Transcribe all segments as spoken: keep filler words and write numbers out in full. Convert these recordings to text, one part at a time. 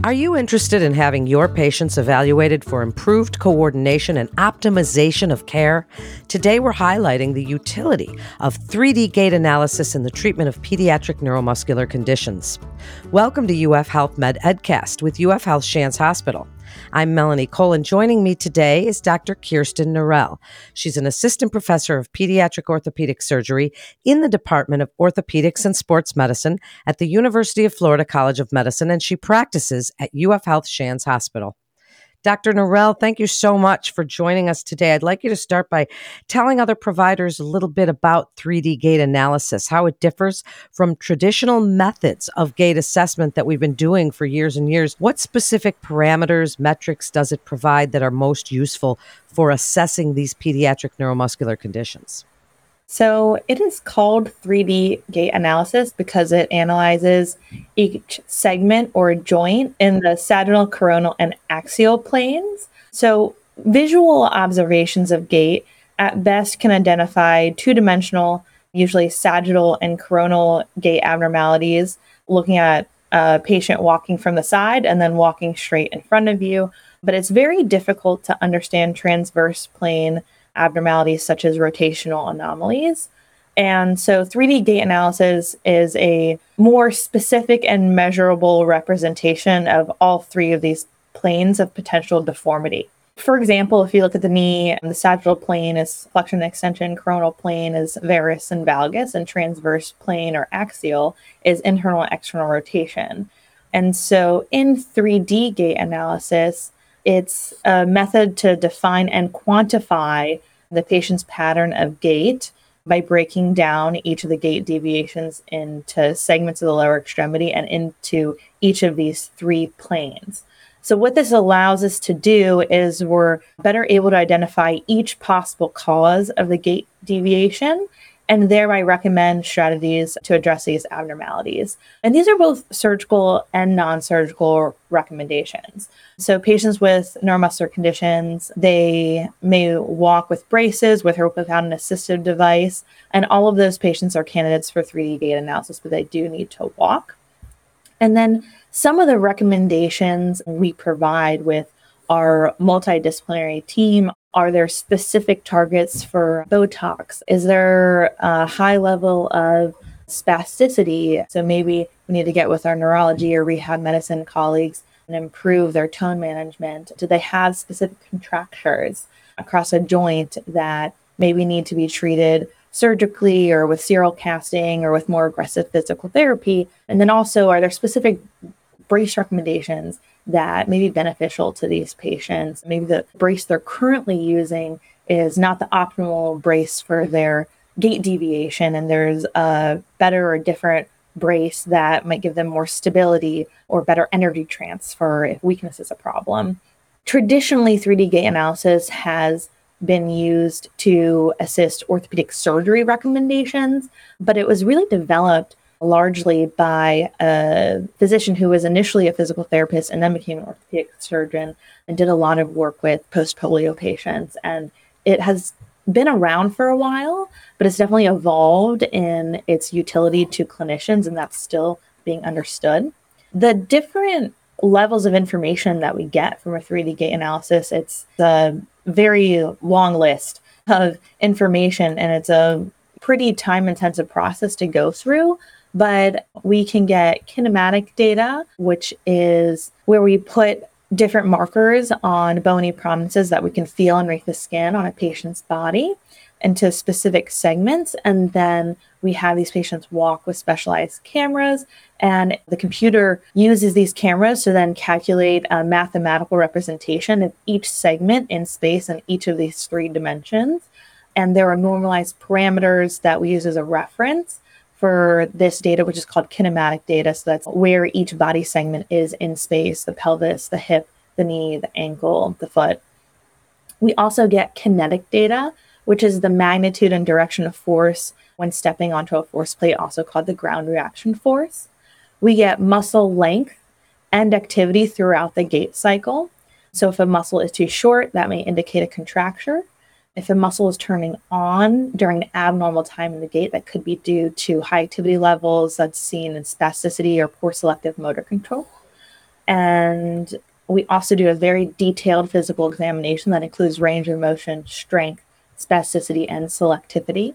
Are you interested in having your patients evaluated for improved coordination and optimization of care? Today, we're highlighting the utility of three D gait analysis in the treatment of pediatric neuromuscular conditions. Welcome to U F Health Med Edcast with U F Health Shands Hospital. I'm Melanie Cole, and joining me today is Doctor Kirsten Norell. She's an assistant professor of pediatric orthopedic surgery in the Department of Orthopedics and Sports Medicine at the University of Florida College of Medicine, and she practices at U F Health Shands Hospital. Doctor Norell, thank you so much for joining us today. I'd like you to start by telling other providers a little bit about three D gait analysis, how it differs from traditional methods of gait assessment that we've been doing for years and years. What specific parameters, metrics does it provide that are most useful for assessing these pediatric neuromuscular conditions? So it is called three D gait analysis because it analyzes each segment or joint in the sagittal, coronal, and axial planes. So visual observations of gait at best can identify two-dimensional, usually sagittal and coronal gait abnormalities, looking at a patient walking from the side and then walking straight in front of you. But it's very difficult to understand transverse plane abnormalities such as rotational anomalies. And so three D gait analysis is a more specific and measurable representation of all three of these planes of potential deformity. For example, if you look at the knee, the sagittal plane is flexion and extension, coronal plane is varus and valgus, and transverse plane or axial is internal and external rotation. And so in three D gait analysis, it's a method to define and quantify the patient's pattern of gait by breaking down each of the gait deviations into segments of the lower extremity and into each of these three planes. So what this allows us to do is we're better able to identify each possible cause of the gait deviation and thereby recommend strategies to address these abnormalities. And these are both surgical and non-surgical recommendations. So patients with neuromuscular conditions, they may walk with braces, with or without an assistive device, and all of those patients are candidates for three D gait analysis, but they do need to walk. And then some of the recommendations we provide with our multidisciplinary team. Are there specific targets for Botox? Is there a high level of spasticity? So maybe we need to get with our neurology or rehab medicine colleagues and improve their tone management. Do they have specific contractures across a joint that maybe need to be treated surgically or with serial casting or with more aggressive physical therapy? And then also, are there specific brace recommendations that may be beneficial to these patients? Maybe the brace they're currently using is not the optimal brace for their gait deviation, and there's a better or different brace that might give them more stability or better energy transfer if weakness is a problem. Traditionally, three D gait analysis has been used to assist orthopedic surgery recommendations, but it was really developed largely by a physician who was initially a physical therapist and then became an orthopedic surgeon and did a lot of work with post-polio patients. And it has been around for a while, but it's definitely evolved in its utility to clinicians, and that's still being understood. The different levels of information that we get from a three D gait analysis, it's a very long list of information, and it's a pretty time-intensive process to go through. But we can get kinematic data, which is where we put different markers on bony prominences that we can feel underneath the skin on a patient's body into specific segments. And then we have these patients walk with specialized cameras, and the computer uses these cameras to then calculate a mathematical representation of each segment in space in each of these three dimensions. And there are normalized parameters that we use as a reference for this data, which is called kinematic data. So that's where each body segment is in space: the pelvis, the hip, the knee, the ankle, the foot. We also get kinetic data, which is the magnitude and direction of force when stepping onto a force plate, also called the ground reaction force. We get muscle length and activity throughout the gait cycle. So if a muscle is too short, that may indicate a contracture. If a muscle is turning on during an abnormal time in the gait, that could be due to high activity levels that's seen in spasticity or poor selective motor control. And we also do a very detailed physical examination that includes range of motion, strength, spasticity, and selectivity.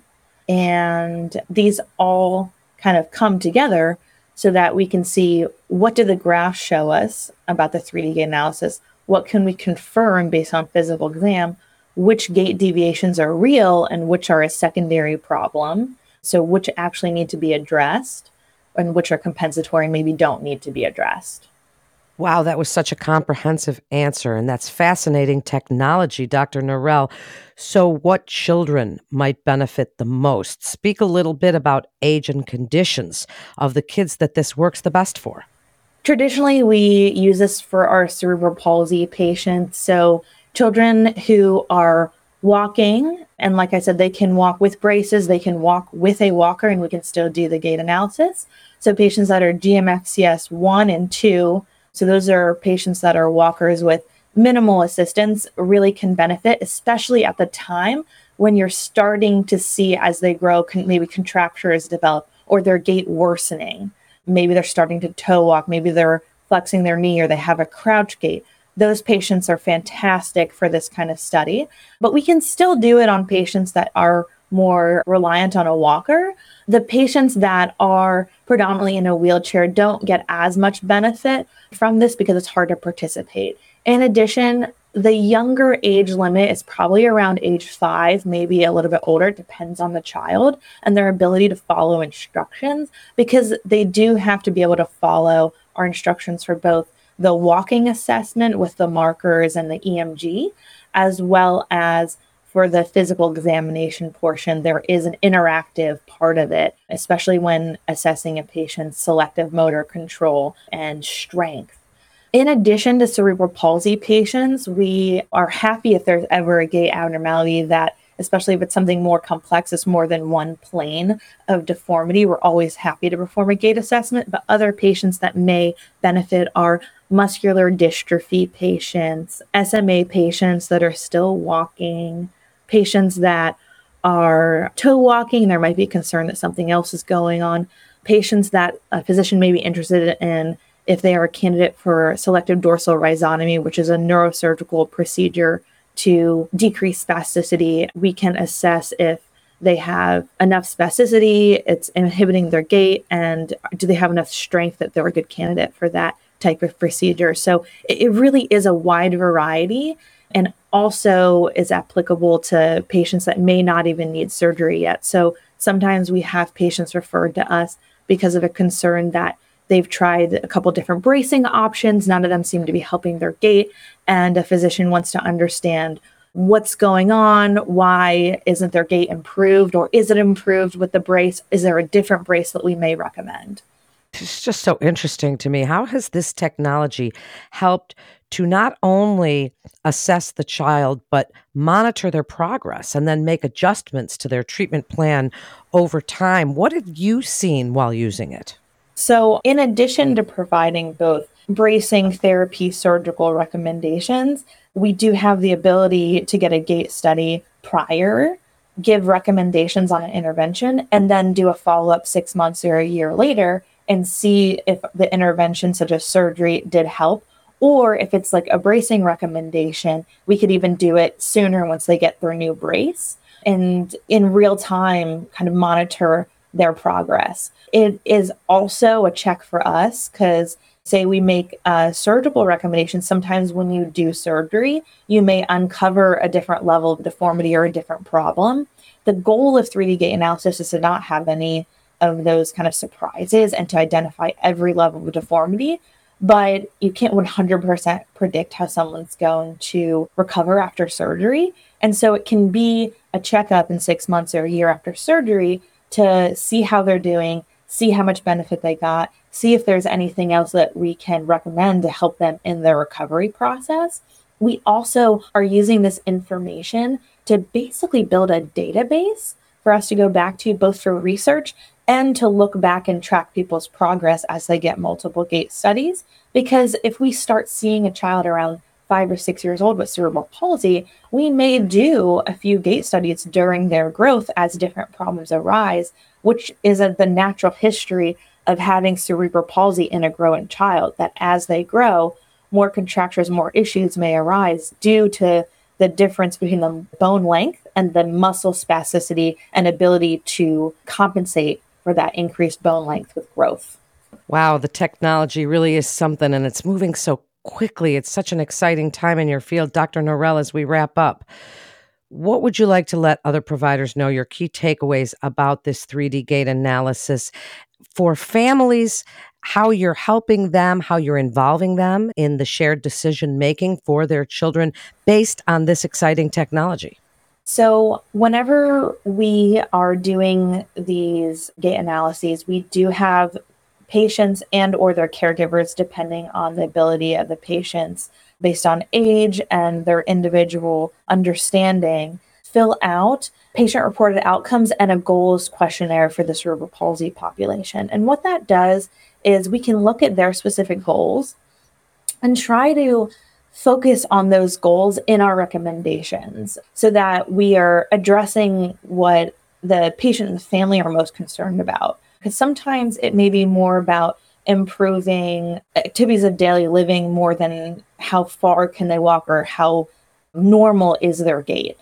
And these all kind of come together so that we can see, what do the graphs show us about the three D gait analysis? What can we confirm based on physical exam? Which gait deviations are real and which are a secondary problem? So which actually need to be addressed and which are compensatory and maybe don't need to be addressed. Wow, that was such a comprehensive answer, and that's fascinating technology, Doctor Norell. So, what children might benefit the most? Speak a little bit about age and conditions of the kids that this works the best for. Traditionally, we use this for our cerebral palsy patients. So, children who are walking, and like I said, they can walk with braces, they can walk with a walker, and we can still do the gait analysis. So, patients that are G M X C S one and two, so those are patients that are walkers with minimal assistance, really can benefit, especially at the time when you're starting to see, as they grow, con- maybe contractures develop or their gait worsening. Maybe they're starting to toe walk, maybe they're flexing their knee or they have a crouch gait. Those patients are fantastic for this kind of study, but we can still do it on patients that are more reliant on a walker. The patients that are predominantly in a wheelchair don't get as much benefit from this because it's hard to participate. In addition, the younger age limit is probably around age five, maybe a little bit older. It depends on the child and their ability to follow instructions, because they do have to be able to follow our instructions for both the walking assessment with the markers and the E M G, as well as for the physical examination portion. There is an interactive part of it, especially when assessing a patient's selective motor control and strength. In addition to cerebral palsy patients, we are happy if there's ever a gait abnormality that, especially if it's something more complex, it's more than one plane of deformity, we're always happy to perform a gait assessment. But other patients that may benefit are muscular dystrophy patients, S M A patients that are still walking, patients that are toe walking, there might be concern that something else is going on, patients that a physician may be interested in if they are a candidate for selective dorsal rhizotomy, which is a neurosurgical procedure to decrease spasticity. We can assess if they have enough spasticity, it's inhibiting their gait, and do they have enough strength that they're a good candidate for that type of procedure. So it really is a wide variety, and also is applicable to patients that may not even need surgery yet. So sometimes we have patients referred to us because of a concern that they've tried a couple different bracing options. None of them seem to be helping their gait. And a physician wants to understand what's going on. Why isn't their gait improved? Or is it improved with the brace? Is there a different brace that we may recommend? It's just so interesting to me. How has this technology helped to not only assess the child, but monitor their progress and then make adjustments to their treatment plan over time? What have you seen while using it? So, in addition to providing both bracing, therapy, surgical recommendations, we do have the ability to get a gait study prior, give recommendations on an intervention, and then do a follow-up six months or a year later and see if the intervention, such as surgery, did help. Or if it's like a bracing recommendation, we could even do it sooner once they get their new brace, and in real time kind of monitor their progress. It is also a check for us because, say we make a surgical recommendation, sometimes when you do surgery, you may uncover a different level of deformity or a different problem. The goal of three D gait analysis is to not have any of those kind of surprises and to identify every level of deformity. But you can't one hundred percent predict how someone's going to recover after surgery. And so it can be a checkup in six months or a year after surgery to see how they're doing, see how much benefit they got, see if there's anything else that we can recommend to help them in their recovery process. We also are using this information to basically build a database for us to go back to, both for research and to look back and track people's progress as they get multiple gait studies. Because if we start seeing a child around five or six years old with cerebral palsy, we may do a few gait studies during their growth as different problems arise, which is a, the natural history of having cerebral palsy in a growing child, that as they grow, more contractures, more issues may arise due to the difference between the bone length and the muscle spasticity and ability to compensate for that increased bone length with growth. Wow, the technology really is something, and it's moving so quickly. It's such an exciting time in your field. Doctor Norrell, as we wrap up, what would you like to let other providers know, your key takeaways about this three D gait analysis for families, how you're helping them, how you're involving them in the shared decision making for their children based on this exciting technology? So whenever we are doing these gait analyses, we do have patients and or their caregivers, depending on the ability of the patients, based on age and their individual understanding, fill out patient-reported outcomes and a goals questionnaire for the cerebral palsy population. And what that does is we can look at their specific goals and try to focus on those goals in our recommendations so that we are addressing what the patient and the family are most concerned about. Because sometimes it may be more about improving activities of daily living more than how far can they walk or how normal is their gait.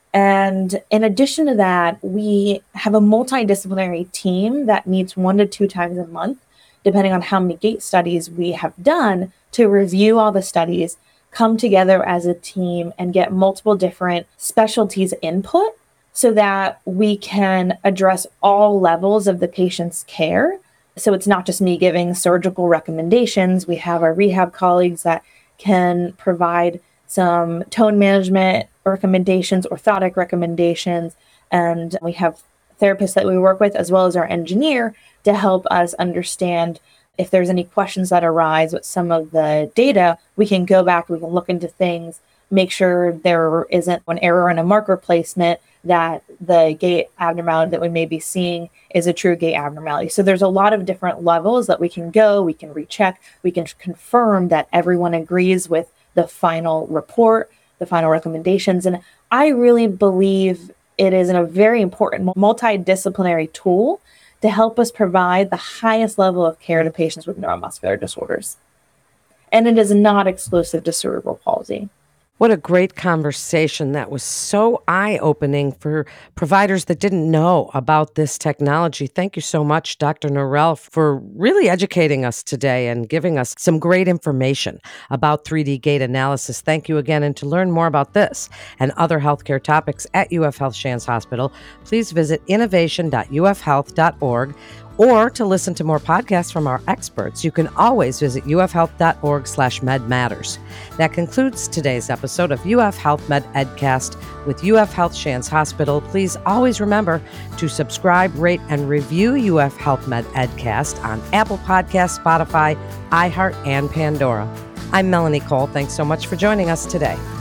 And in addition to that, we have a multidisciplinary team that meets one to two times a month, depending on how many gait studies we have done, to review all the studies, come together as a team and get multiple different specialties input so that we can address all levels of the patient's care. So it's not just me giving surgical recommendations. We have our rehab colleagues that can provide some tone management recommendations, orthotic recommendations, and we have therapists that we work with as well as our engineer to help us understand if there's any questions that arise with some of the data. We can go back, we can look into things, make sure there isn't an error in a marker placement, that the gait abnormality that we may be seeing is a true gait abnormality. So there's a lot of different levels that we can go, we can recheck, we can confirm that everyone agrees with the final report, the final recommendations. And I really believe it is a very important multidisciplinary tool to help us provide the highest level of care to patients with neuromuscular disorders. And it is not exclusive to cerebral palsy. What a great conversation. That was so eye-opening for providers that didn't know about this technology. Thank you so much, Doctor Norrell, for really educating us today and giving us some great information about three D gait analysis. Thank you again. And to learn more about this and other healthcare topics at U F Health Shands Hospital, please visit innovation dot u f health dot org. Or to listen to more podcasts from our experts, you can always visit u f health dot org slash med matters. That concludes today's episode of U F Health Med Edcast with U F Health Shands Hospital. Please always remember to subscribe, rate, and review U F Health Med Edcast on Apple Podcasts, Spotify, iHeart, and Pandora. I'm Melanie Cole. Thanks so much for joining us today.